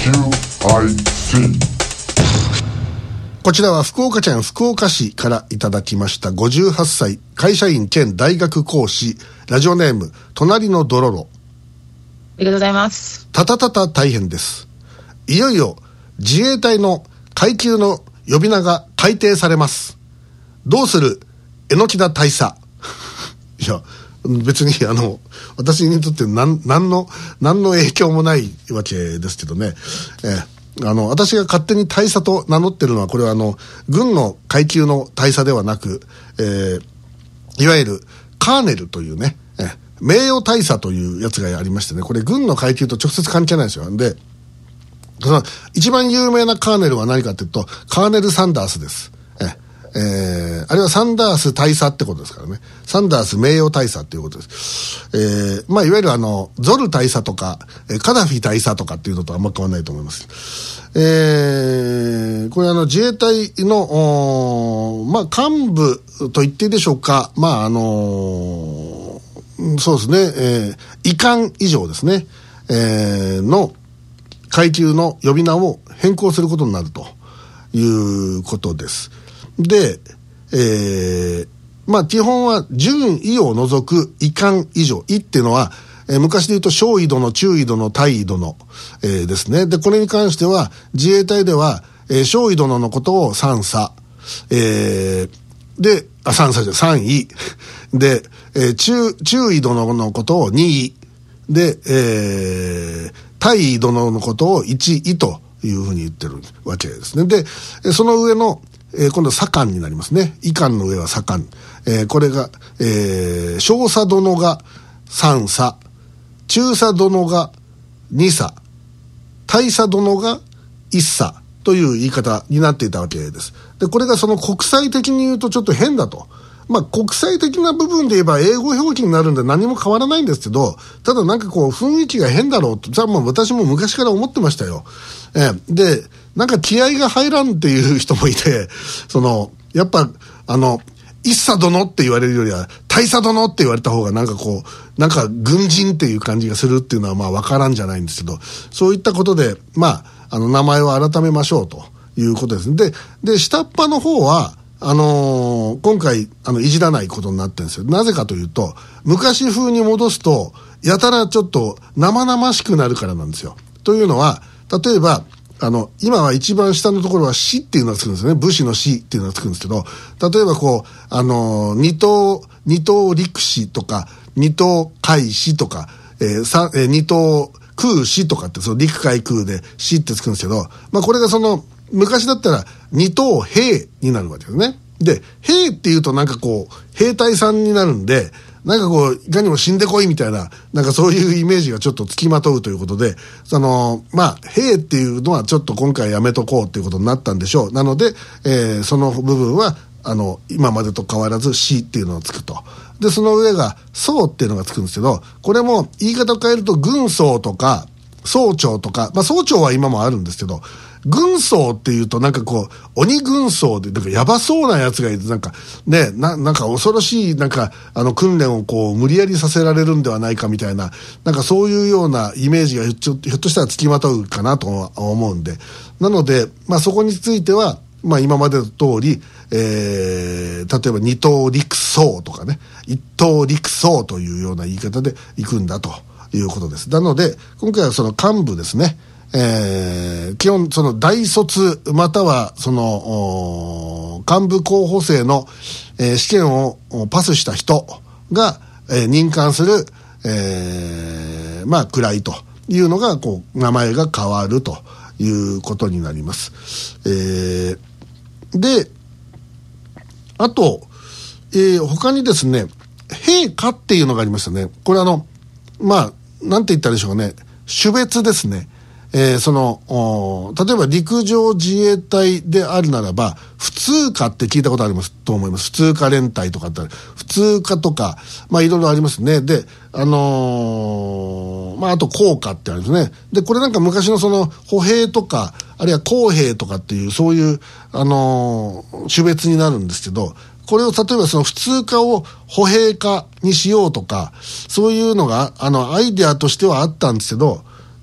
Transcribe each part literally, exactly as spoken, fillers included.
キューアイシー。 こちらは福岡県福岡市からいただきましたごじゅうはっさい会社員兼大学講師、ラジオネーム隣のドロロ。 ありがとうございます。 たたたた大変です。いよいよ自衛隊の階級の呼び名が改定されます。どうする榎田大佐。いや別にあの私にとって何、何の何の影響もないわけですけどね、えー、あの私が勝手に大佐と名乗ってるのは、これはあの軍の階級の大佐ではなく、えー、いわゆるカーネルというね、えー、名誉大佐というやつがありましてね、これ軍の階級と直接関係ないんですよ。でその一番有名なカーネルは何かというと、カーネル・サンダースです。えーえー、あれはサンダース大佐ってことですからね。サンダース名誉大佐っていうことです。えー、まあいわゆるあのゾル大佐とかカダフィ大佐とかっていうのとあんま変わらないと思います。えー、これあの自衛隊のまあ幹部と言っていいでしょうか。まああのー、そうですね、えー、医官以上ですね、えー、の階級の呼び名を変更することになるということです。で、えー、まあ基本は準尉を除く尉官以上。尉っていうのは、えー、昔で言うと少尉殿、中尉殿、大尉殿、えー、ですね。で、これに関しては自衛隊では、えー、少尉殿のことを三佐、えー、で、あ、三佐じゃ三尉で、えー、中、中尉殿のことを二尉で、えー、大尉殿のことを一尉というふうに言ってるわけですね。で、その上のえー、今度は左官になりますね。尉官の上は左官。えー、これが、えー、少佐殿が三佐、中佐殿が二佐、大佐殿が一佐という言い方になっていたわけです。で、これがその国際的に言うとちょっと変だと。まあ国際的な部分で言えば英語表記になるんで何も変わらないんですけど、ただなんかこう雰囲気が変だろうと、じゃあもう私も昔から思ってましたよ。えー、で、なんか気合が入らんっていう人もいて、その、やっぱ、あの、一佐殿って言われるよりは、大佐殿って言われた方がなんかこう、なんか軍人っていう感じがするっていうのはまあわからんじゃないんですけど、そういったことで、まあ、あの、名前を改めましょうということです。で、で、下っ端の方は、あのー、今回、あの、いじらないことになってるんですよ。なぜかというと、昔風に戻すと、やたらちょっと生々しくなるからなんですよ。というのは、例えば、あの、今は一番下のところは死っていうのがつくんですよね。武士の死っていうのがつくんですけど、例えばこう、あの、二等、二等陸士とか、二等海士とか、えー、三、えー、二等空士とかって、その陸海空で死ってつくんですけど、まあこれがその、昔だったら二等兵になるわけですね。で、兵っていうとなんかこう、兵隊さんになるんで、なんかこう、いかにも死んでこいみたいな、なんかそういうイメージがちょっとつきまとうということで、その、まあ、兵っていうのはちょっと今回やめとこうっていうことになったんでしょう。なので、えー、その部分は、あの、今までと変わらず死っていうのがつくと。で、その上が、曹っていうのがつくんですけど、これも言い方を変えると、軍曹とか、曹長とか、まあ、曹長は今もあるんですけど、軍曹っていうとなんかこう、鬼軍曹で、なんかやばそうなやつがいて、なんかね、な、なんか恐ろしい、なんかあの訓練をこう、無理やりさせられるんではないかみたいな、なんかそういうようなイメージがひょっとしたらつきまとうかなと思うんで。なので、まあそこについては、まあ今までの通り、えー、例えば二等陸曹とかね、一等陸曹というような言い方で行くんだということです。なので、今回はその幹部ですね、えー、基本その大卒またはその幹部候補生の、えー、試験をパスした人が、えー、任官する、えー、まあ位というのがこう名前が変わるということになります。えー、で、あと、えー、他にですね、兵科っていうのがありましたね。これあのまあなんて言ったらいいでしょうね。種別ですね。えー、その例えば陸上自衛隊であるならば普通科って聞いたことありますと思います。普通科連隊とかって普通科とかまあいろいろありますね。であのー、まああと校科ってありますね。でこれなんか昔のその歩兵とかあるいは工兵とかっていうそういうあのー、種別になるんですけど、これを例えばその普通科を歩兵科にしようとかそういうのがあのアイデアとしてはあったんですけど、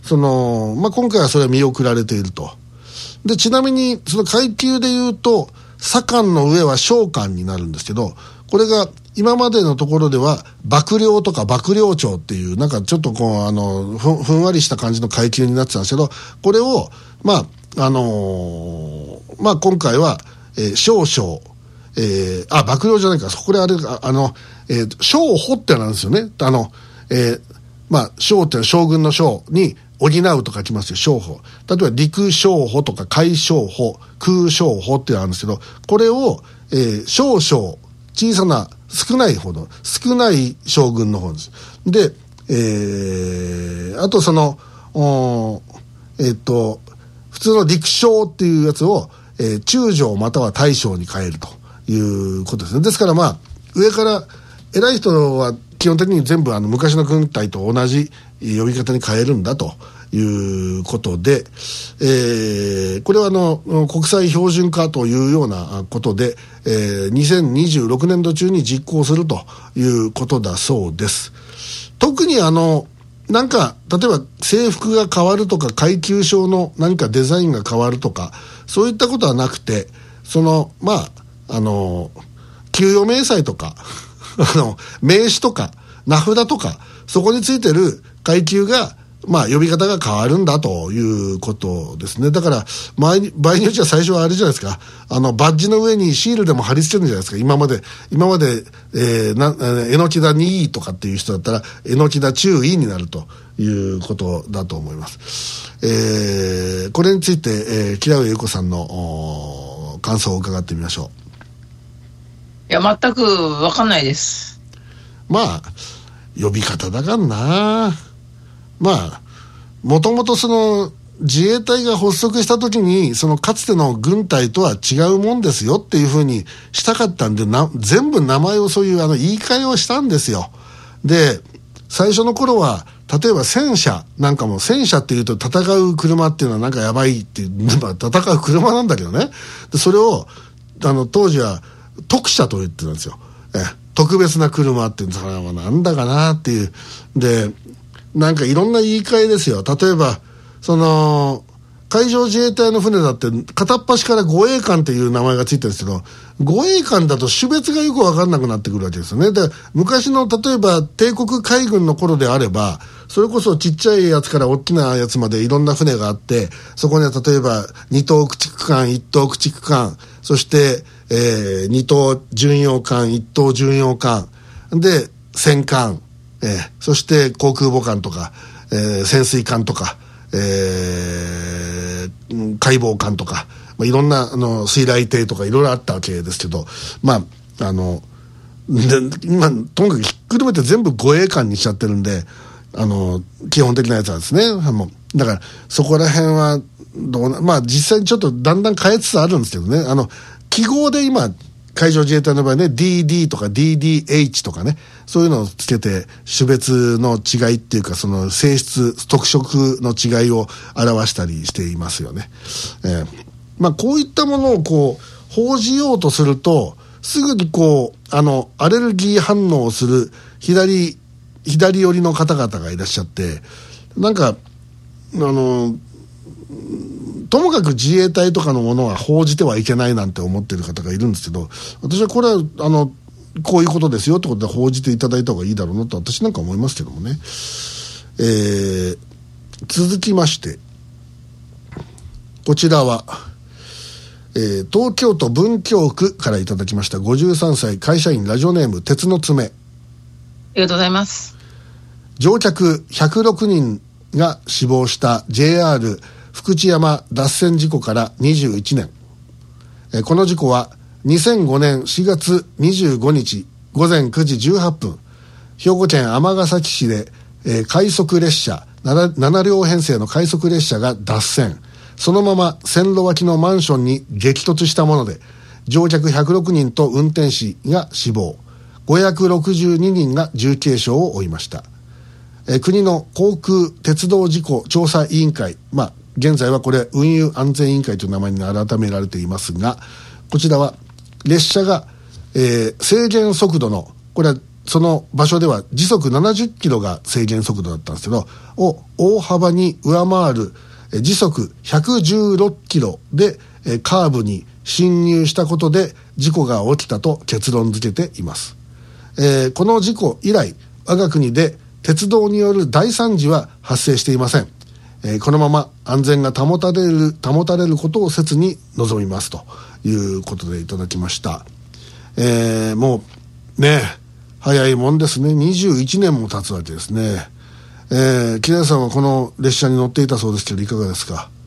その、まあ、今回はそれは見送られていると。で、ちなみにその階級でいうと左官の上は将官になるんですけど、これが今までのところでは幕僚とか幕僚長っていうなんかちょっとこうあの ふ, ふんわりした感じの階級になってたんですけど、これをまああのー、まあ今回は、えー、少々、えー、あ幕僚じゃないか、これあれあの、えー、将補ってなんですよね。あの、えー、まあ将って将軍の将に補うと書きますよ、将補。例えば陸将補とか海将補、空将補ってあるんですけど、これを、えー、少々小さな少ないほど少ない将軍の方です。で、えー、あとそのえっと普通の陸将っていうやつを、えー、中将または大将に変えるということですね。ですからまあ上から偉い人は基本的に全部あの昔の軍隊と同じ呼び方に変えるんだということで、えー、これはあの国際標準化というようなことで、えー、にせんにじゅうろくねんど中に実行するということだそうです。特にあのなんか例えば制服が変わるとか階級章の何かデザインが変わるとかそういったことはなくて、そのまああの給与明細とかあの名刺とか名札とかそこについてる階級がまあ呼び方が変わるんだということですね。だから場合に、場合によっては最初はあれじゃないですか、あのバッジの上にシールでも貼り付けるんじゃないですか。今まで今まで、えー、なえのきだにいとかっていう人だったらえのきだ中尉になるということだと思います。えー、これについて、えー、木田上優子さんの感想を伺ってみましょう。いや全く分かんないです。 まあ呼び方だからな。まあもともとその自衛隊が発足した時にそのかつての軍隊とは違うもんですよっていうふうにしたかったんでな、全部名前をそういうあの言い換えをしたんですよ。で最初の頃は例えば戦車なんかも、戦車っていうと戦う車っていうのはなんかやばいっていう、まあ、戦う車なんだけどね。でそれをあの当時は特車と言ってたんですよ。え特別な車っていうんですから、なんだかなっていう。でなんかいろんな言い換えですよ。例えばその海上自衛隊の船だって片っ端から護衛艦っていう名前がついてるんですけど、護衛艦だと種別がよく分かんなくなってくるわけですよね。で昔の例えば帝国海軍の頃であればそれこそちっちゃいやつから大きなやつまでいろんな船があって、そこには例えば二等駆逐艦、一等駆逐艦、そして、えー、二等巡洋艦、一等巡洋艦で戦艦、えー、そして航空母艦とか、えー、潜水艦とか、えー、海防艦とか、まあ、いろんなあの水雷艇とかいろいろあったわけですけど、まああので今とにかくひっくるめて全部護衛艦にしちゃってるんで、あの基本的なやつはですね。あのだからそこら辺はどうな、まあ実際にちょっとだんだん変えつつあるんですけどね。あの記号で今海上自衛隊の場合ね ディーディー とか ディーディーエイチ とかね、そういうのをつけて種別の違いっていうかその性質特色の違いを表したりしていますよね。えー、まあこういったものをこう報じようとするとすぐにこうあのアレルギー反応をする左左寄りの方々がいらっしゃって、なんかあのともかく自衛隊とかのものは報じてはいけないなんて思ってる方がいるんですけど、私はこれはあのこういうことですよってことで報じていただいた方がいいだろうなと私なんか思いますけどもね。えー、続きましてこちらは、えー、東京都文京区からいただきました。ごじゅうさんさい会社員、ラジオネーム鉄の爪。ありがとうございます。 乗客ひゃくろくにんが死亡した ジェイアール 福知山脱線事故からにじゅういちねん、えー、この事故はにせんごねんしがつにじゅうごにちごぜんくじじゅうはっぷん、兵庫県尼崎市で、えー、快速列車 7, なな両編成の快速列車が脱線、そのまま線路脇のマンションに激突したもので、乗客ひゃくろくにんと運転士が死亡、ごひゃくろくじゅうににんが重軽傷を負いました。えー、国の航空鉄道事故調査委員会、まあ現在はこれ運輸安全委員会という名前に改められていますが、こちらは列車が、えー、制限速度のこれはその場所では時速ななじゅっキロが制限速度だったんですけど、を大幅に上回る時速ひゃくじゅうろっキロでカーブに進入したことで事故が起きたと結論付けています。えー、この事故以来、我が国で鉄道による大惨事は発生していません。えー、このまま安全が保たれる保たれることを切に望みますということでいただきました。えー、もうね、早いもんですね。にじゅういちねんも経つわけですね。えー、木田さんはこの列車に乗っていたそうですけど、いかがですか？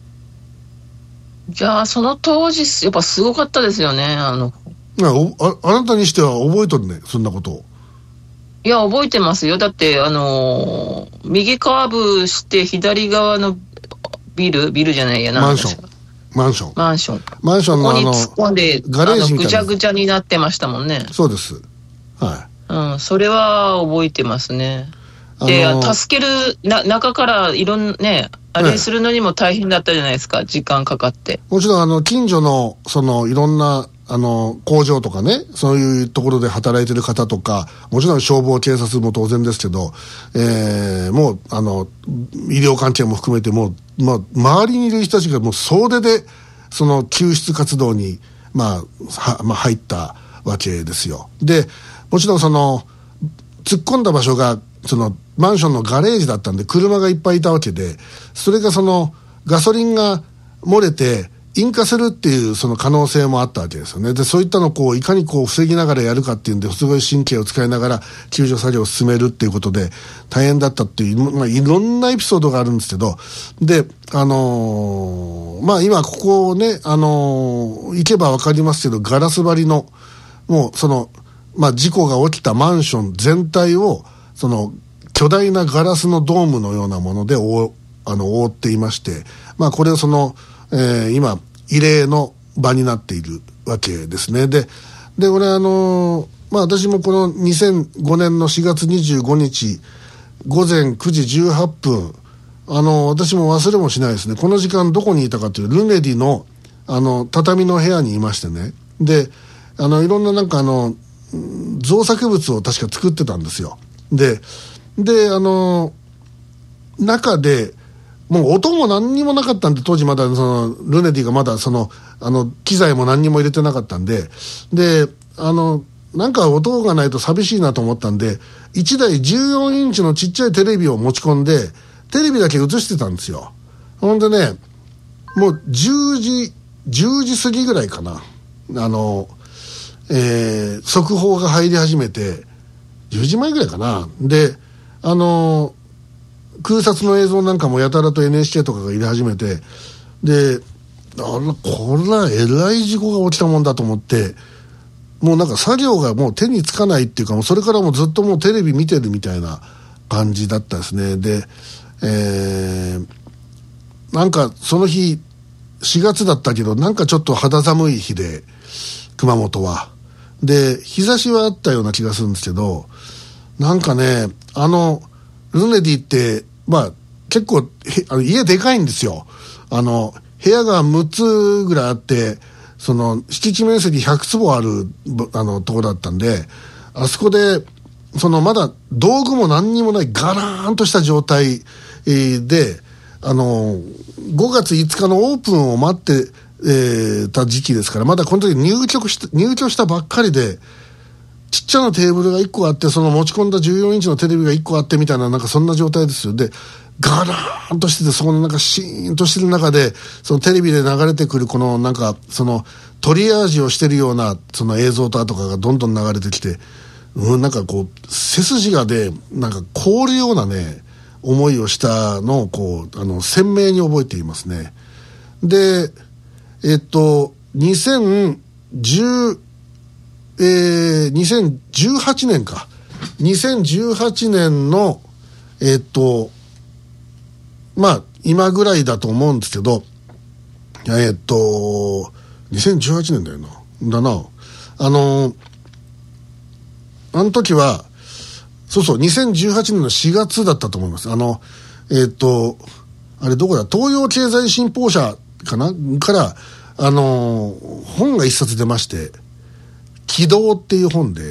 じゃあ、その当時、やっぱすごかったですよね。あのあ, あなたにしては覚えとるね、そんなことを。 いや、覚えてますよ。だって、あのー、右カーブして左側のビル、ビルじゃないやな。 マンション。マンション。 マンション。 マンションのあの、 ここに突っ込んで、 ガレージみたいな。 ぐちゃぐちゃになってましたもんね。 そうです。はい。 うん、それは覚えてますね。で、あのー、助けるな、中からいろんなね、あれするのにも大変だったじゃないですか、ね、時間かかって。 もちろん、あの、近所の、その、いろんな、あの工場とかね、そういうところで働いてる方とか、もちろん消防警察も当然ですけど、えー、もうあの医療関係も含めてもう、まあ、周りにいる人たちがもう総出でその救出活動に、まあはまあ、入ったわけですよ。でもちろんその突っ込んだ場所がそのマンションのガレージだったんで車がいっぱいいたわけで、それがそのガソリンが漏れて引火するっていうその可能性もあったわけですよね。で、そういったのをこういかにこう防ぎながらやるかっていうんで、すごい神経を使いながら救助作業を進めるっていうことで大変だったっていう、まあ、いろんなエピソードがあるんですけど、で、あのー、まあ今ここね、あのー、行けばわかりますけど、ガラス張りの、もうその、まあ事故が起きたマンション全体を、その巨大なガラスのドームのようなもので覆、あの、覆っていまして、まあこれをその、えー、今慰霊の場になっているわけですね。で、で俺あのー、まあ私もこのにせんごねんのしがつにじゅうごにちごぜんくじじゅうはっぷん、あのー、私も忘れもしないですね。この時間どこにいたかというルネディのあの畳の部屋にいましてね。で、あのいろんななんかあの造作物を確か作ってたんですよ。で、であのー、中でもう音も何にもなかったんで、当時まだそのルネディがまだそのあの機材も何にも入れてなかったんで、であのなんか音がないと寂しいなと思ったんで、いちだいじゅうよんインチのちっちゃいテレビを持ち込んでテレビだけ映してたんですよ。ほんでね、もうじゅうじじゅうじ過ぎぐらいかな、あの、えー、速報が入り始めてじゅうじまえぐらいかな。であの空撮の映像なんかもやたらと エヌエイチケー とかが入れ始めて、であらこれはえらい事故が起きたもんだと思って、もうなんか作業がもう手につかないっていうか、もうそれからもうずっともうテレビ見てるみたいな感じだったですね。で、えー、なんかその日しがつだったけど、なんかちょっと肌寒い日で熊本はで日差しはあったような気がするんですけど、なんかね、あのルネディってまあ結構あの家でかいんですよ。あの部屋がむっつぐらいあって、その敷地面積ひゃくつぼあるあのところだったんで、あそこでそのまだ道具も何にもないガラーンとした状態で、あのごがついつかのオープンを待って、えー、た時期ですから、まだこの時入居した入居したばっかりで、ちっちゃなテーブルがいっこあって、その持ち込んだじゅうよんインチのテレビがいっこあってみたいな、なんかそんな状態ですよ。でガラーンとしてて、そこのなんかシーンとしてる中で、そのテレビで流れてくるこのなんかそのトリアージをしてるようなその映像とかがどんどん流れてきて、うん、なんかこう背筋がでなんか凍るようなね思いをしたのをこうあの鮮明に覚えていますね。でえっとにせんじゅうえー、にせんじゅうはちねんかにせんじゅうはちねんのえっとまあ今ぐらいだと思うんですけど、えっとにせんじゅうはちねんだよなだなあのあの時はそうそうにせんじゅうはちねんのしがつだったと思います。あのえっとあれどこだ、東洋経済新報社かなからあの本が一冊出まして、軌道っていう本で、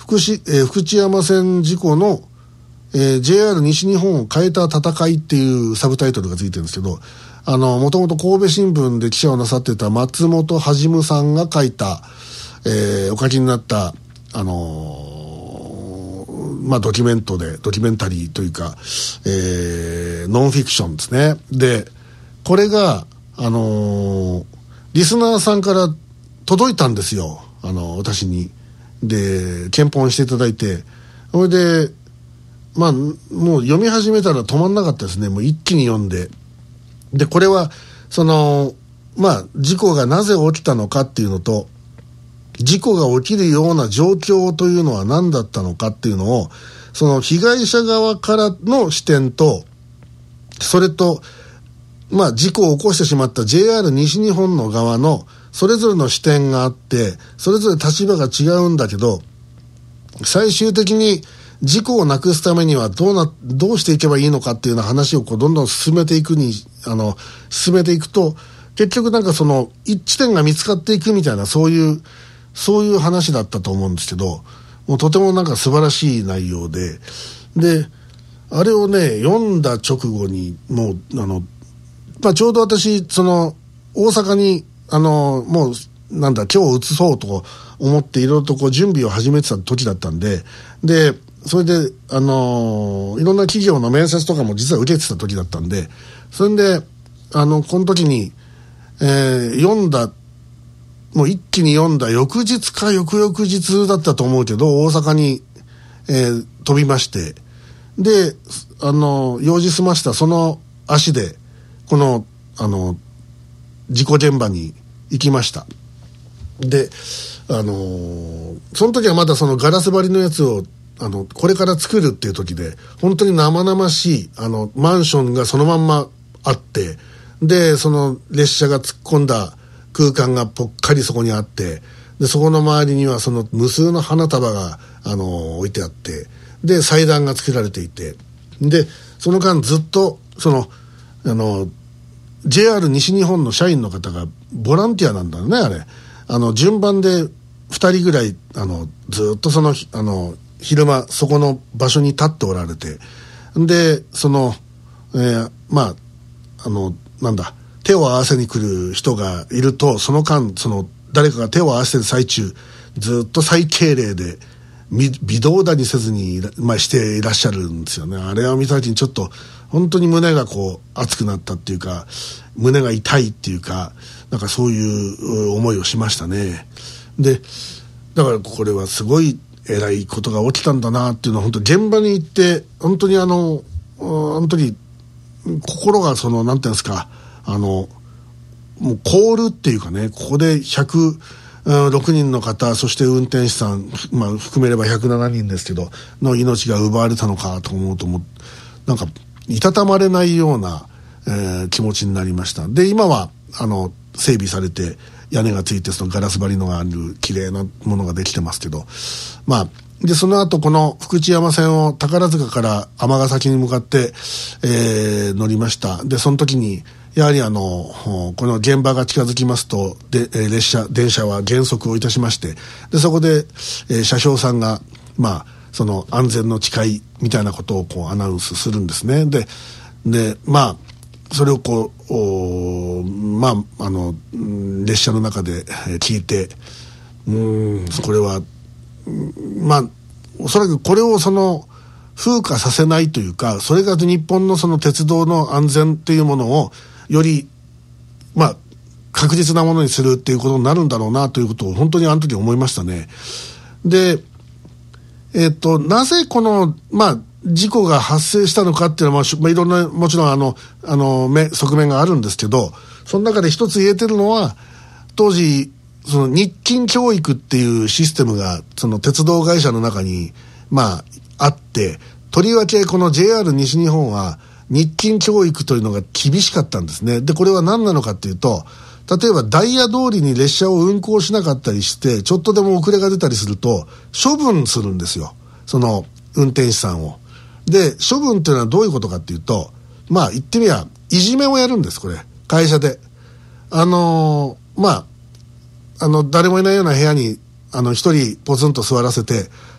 福知、えー、福知山線事故の、えー、ジェイアール 西日本を変えた戦いっていうサブタイトルがついてるんですけど、あの、もともと神戸新聞で記者をなさってた松本はじむさんが書いた、えー、お書きになった、あのー、まあ、ドキュメントで、ドキュメンタリーというか、えー、ノンフィクションですね。で、これが、あのー、リスナーさんから届いたんですよ。あの、私に。で、検本していただいて、それで、まあ、もう読み始めたら止まんなかったですね。もう一気に読んで。で、これは、その、まあ、事故がなぜ起きたのかっていうのと、事故が起きるような状況というのは何だったのかっていうのを、その被害者側からの視点と、それと、まあ、事故を起こしてしまった ジェイアール 西日本の側の、それぞれの視点があって、それぞれ立場が違うんだけど、最終的に事故をなくすためにはどうな、どうしていけばいいのかっていうような話をこうどんどん進めていくに、あの、進めていくと、結局なんかその一致点が見つかっていくみたいな、そういう、そういう話だったと思うんですけど、もうとてもなんか素晴らしい内容で、で、あれをね、読んだ直後に、もう、あの、まあ、ちょうど私、その、大阪に、あの、もう、なんだ、今日移そうと思っていろいろとこう準備を始めてた時だったんで、で、それで、あの、いろんな企業の面接とかも実は受けてた時だったんで、それで、あの、この時に、えー、読んだ、もう一気に読んだ翌日か翌々日だったと思うけど、大阪に、えー、飛びまして、で、あの、用事済ましたその足で、この、あの、事故現場に行きました。で、あのー、その時はまだそのガラス張りのやつを、あの、これから作るっていう時で、本当に生々しい、あの、マンションがそのまんまあって、で、その列車が突っ込んだ空間がぽっかりそこにあって、で、そこの周りにはその無数の花束が、あのー、置いてあって、で、祭壇が作られていて、で、その間ずっと、その、あの、ジェイアール 西日本の社員の方がボランティアなんだよね、あれ。あの、順番でふたりぐらい、あの、ずっとその、あの、昼間、そこの場所に立っておられて、で、その、えー、まあ、あの、なんだ、手を合わせに来る人がいると、その間、その、誰かが手を合わせてる最中、ずっと最敬礼で、微動だにせずに、まあ、していらっしゃるんですよね。あれを見た時にちょっと本当に胸がこう熱くなったっていうか、胸が痛いっていうか、なんかそういう思いをしましたね。で、だからこれはすごい偉いことが起きたんだなっていうのは、本当現場に行って本当にあの本当に心がそのなんていうんですか、あのもう凍るっていうかね、ここでひゃくろくにんの方、そして運転手さん、まあ、含めればひゃくななにんですけどの命が奪われたのかと思うと、もなんかいたたまれないような、えー、気持ちになりました。で、今はあの整備されて屋根がついて、そのガラス張りのがある綺麗なものができてますけど、まあでその後この福知山線を宝塚から尼崎に向かって、えー、乗りました。でその時にやはりあのこの現場が近づきますと、で列車電車は減速をいたしまして、でそこで、えー、車掌さんがまあその安全の誓いみたいなことをこうアナウンスするんですね。ででまあそれをこうまああの列車の中で聞いて、うーんこれはまあおそらくこれをその風化させないというか、それが日本のその鉄道の安全っていうものをよりまあ確実なものにするっていうことになるんだろうなということを本当にあの時思いましたね。で、えっとなぜこのまあ事故が発生したのかっていうのは、まあ、いろんなもちろんあのあの側面があるんですけど、その中で一つ言えてるのは、当時その日勤教育っていうシステムがその鉄道会社の中にまああって、とりわけこの ジェイアール 西日本は日勤教育というのが厳しかったんですね。でこれは何なのかっていうと、例えばダイヤ通りに列車を運行しなかったりして、ちょっとでも遅れが出たりすると処分するんですよ、その運転手さんを。で処分っていうのはどういうことかっていうと、まあ言ってみりゃいじめをやるんです、これ会社で。あのー、まああの誰もいないような部屋にあの一人ポツンと座らせて、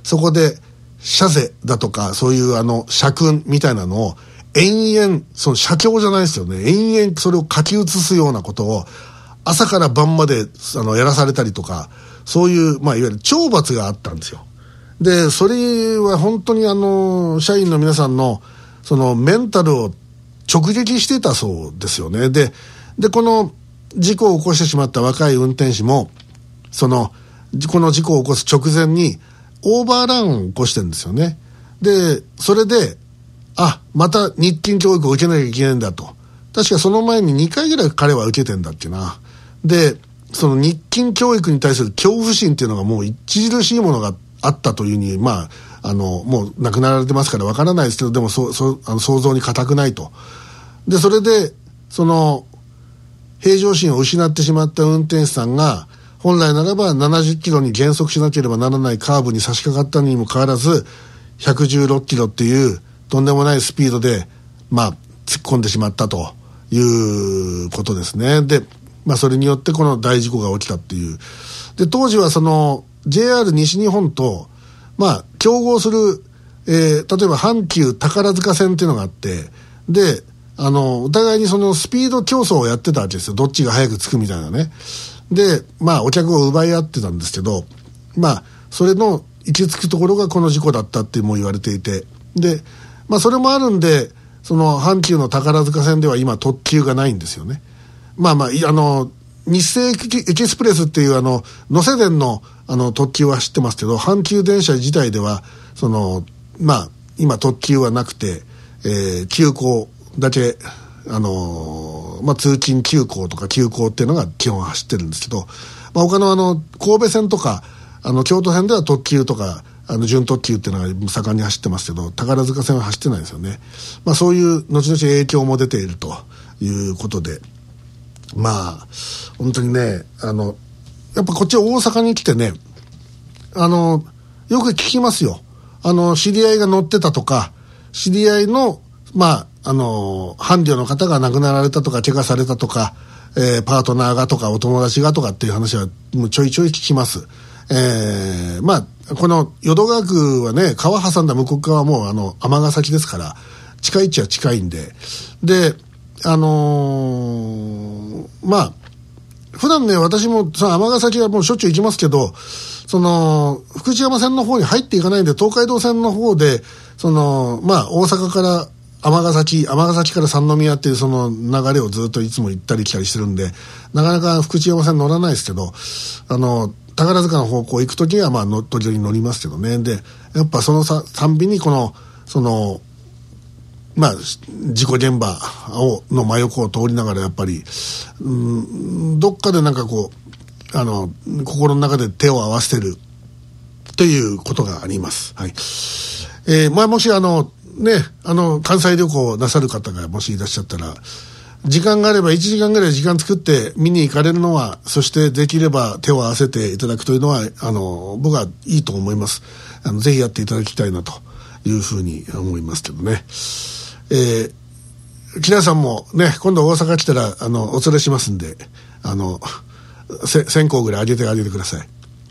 そこで車税だとかそういうあの社訓みたいなのを延々、その写経じゃないですよね、延々それを書き写すようなことを朝から晩まであのやらされたりとか、そういう、まあ、いわゆる懲罰があったんですよ。でそれは本当にあの社員の皆さんのそのメンタルを直撃してたそうですよね。ででこの事故を起こしてしまった若い運転手もそのこの事故を起こす直前にオーバーランを起こしてるんですよね。でそれであまた日勤教育を受けなきゃいけないんだと、確かその前ににかいぐらい彼は受けてんだっけな。でその日勤教育に対する恐怖心っていうのがもう著しいものがあったというふうに、まああのもう亡くなられてますからわからないですけど、でもそそあの想像に難くないと。でそれでその平常心を失ってしまった運転手さんが本来ならばななじゅっキロに減速しなければならないカーブに差し掛かったにもかかわらずひゃくじゅうろっキロっていうとんでもないスピードで、まあ、突っ込んでしまったということですね。で、まあ、それによってこの大事故が起きたっていう。で当時はその ジェイアール 西日本と、まあ、競合する、えー、例えば阪急宝塚線っていうのがあって、であのお互いにそのスピード競争をやってたわけですよ。どっちが早く着くみたいなね。でまあお客を奪い合ってたんですけど、まあそれの行き着くところがこの事故だったっても言われていて、でまあそれもあるんでその阪急の宝塚線では今特急がないんですよね。まあまああの日清エキスプレスっていうあの能勢電のあの特急は走ってますけど、阪急電車自体ではそのまあ今特急はなくて、えー、急行だけあのーまあ、通勤急行とか急行っていうのが基本走ってるんですけど、まあ、他のあの神戸線とかあの京都線では特急とかあの準特急っていうのが盛んに走ってますけど、宝塚線は走ってないんですよね。まあ、そういう後々影響も出ているということで、まあ本当にねあのやっぱこっち大阪に来てねあのよく聞きますよ。あの知り合いが乗ってたとか知り合いのまああの伴侶の方が亡くなられたとか怪我されたとか、えー、パートナーがとかお友達がとかっていう話はもうちょいちょい聞きます。えー、まあこの淀川区はね川挟んだ向こう側はもうあの尼崎ですから近いっちゃ近いんで、であのー、まあ普段ね私もさ尼崎はもうしょっちゅう行きますけど、その福知山線の方に入っていかないんで東海道線の方でそのまあ大阪から尼崎尼崎から三宮っていうその流れをずっといつも行ったり来たりしてるんでなかなか福知山線乗らないですけど、あの宝塚の方向行くときはまあの時々乗りますけどね。でやっぱそのさたんびにこのそのまあ事故現場をの真横を通りながらやっぱりうんどっかでなんかこうあの心の中で手を合わせてるということがあります。はい。えー、まあもしあのね、あの関西旅行なさる方がもしいらっしゃったら時間があればいちじかんぐらい時間作って見に行かれるのは、そしてできれば手を合わせていただくというのはあの僕はいいと思います。あのぜひやっていただきたいなというふうに思いますけどね。えー、木田さんもね今度大阪来たらあのお連れしますんであのせ線香ぐらいあげてあげてください。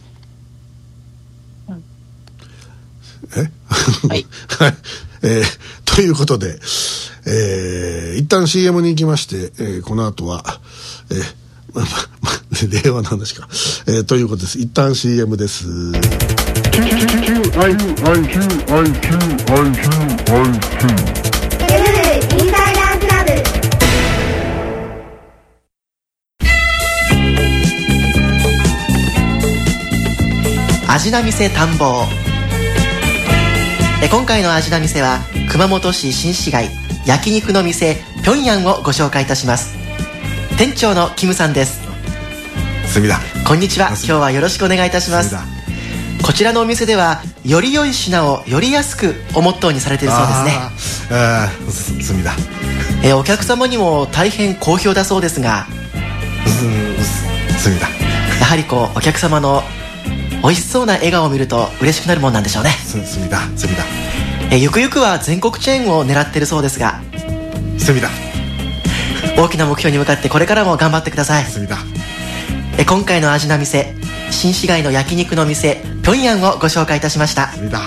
うん、えはい、 はいえー、ということで、えー、一旦 シーエム に行きまして、えー、この後は、えーままま、令和の話か、えー、ということです。一旦 シーエム です。 味な店探訪。え今回の味な店は熊本市新市街焼肉の店ピョンヤンをご紹介いたします。店長のキムさんです。 すみだ。 こんにちは。今日はよろしくお願いいたします。こちらのお店ではより良い品をより安くをモットーにされているそうですね。 ああ、す、すみだ。 えお客様にも大変好評だそうですが、 す、すみだ。 やはりこうお客様の美味しそうな笑顔を見ると嬉しくなるもんなんでしょうね。 す、すみだ、すみだ。 えゆくゆくは全国チェーンを狙っているそうですが、 すみだ。 大きな目標に向かってこれからも頑張ってください。 すみだ。 え今回の味な店新市街の焼肉の店平壌をご紹介いたしました。 すみだ。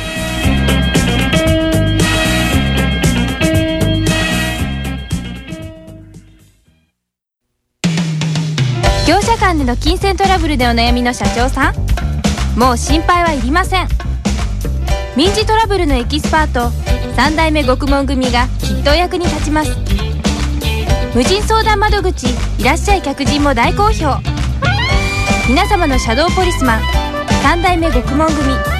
業者間での金銭トラブルでお悩みの社長さん、もう心配はいりません。民事トラブルのエキスパートさん代目獄門組がきっとお役に立ちます。無人相談窓口いらっしゃい客人も大好評。皆様のシャドーポリスマンさん代目獄門組。